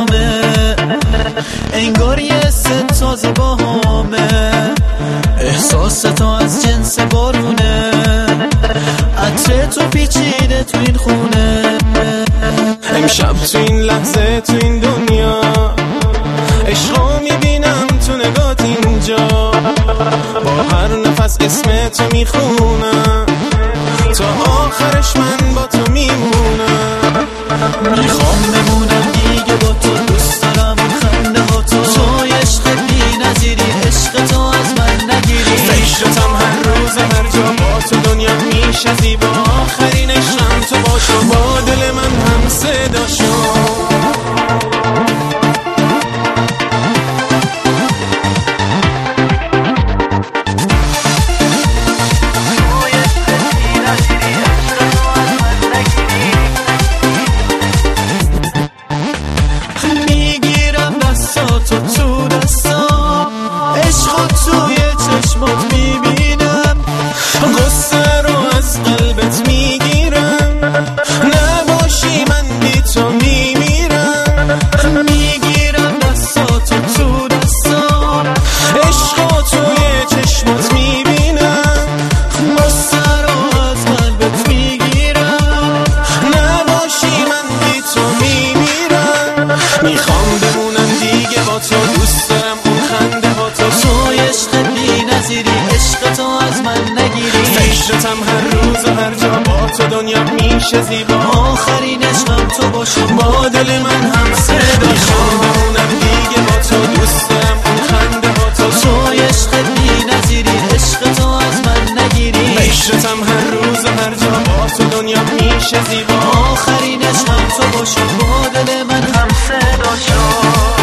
آرامه، انگار یه ست تازه باهامه، احساس تو از جنس بارونه، عطر تو پیچیده تو این خونه. امشب تو این لحظه تو این دنیا عشقو میبینم تو نگات اینجا، با هر نفس اسم تو میخونم، تا آخرش من با تو میمونم. میخوام بمونم دیگه با تو، دوست دارم اون خنده ها توی عشق بی نظیری، عشق تو از من نگیری. فکرتم هر روز هر جا، با تو دنیا میشه زیبا، آخرین عشقم تو باشو، با دل من هم صدا شو. میگیرم دستاتو تو دستام، عشقا توی چشمات میبینم، غصه رو از قلبت میگیرم، نباشی من بی تو میمیرم. میگیرم دستاتو تو دستام، عشقا توی چشمات میبینم، غصه رو از قلبت میگیرم، نباشی من بی تو میمیرم. میخوام بمونم دیگه با تو، دوست دارم اون خنده ها توی عشق بی نظیری، عشق تو از من نگیری. فکرتم هر روز و هر جا، با تو دنیا میشه زیبا، آخرین عشقم تو باشو، با دل من هم صدا. میخوام بمونم دیگه با تو، دوست دارم اون خنده ها توی عشق بی نظیری، عشق تو از من نگیری. فکرتم هر روز و هر جا، با تو دنیا میشه زیبا، آخرین عشقم تو باشو، با دل من هم صدا شو.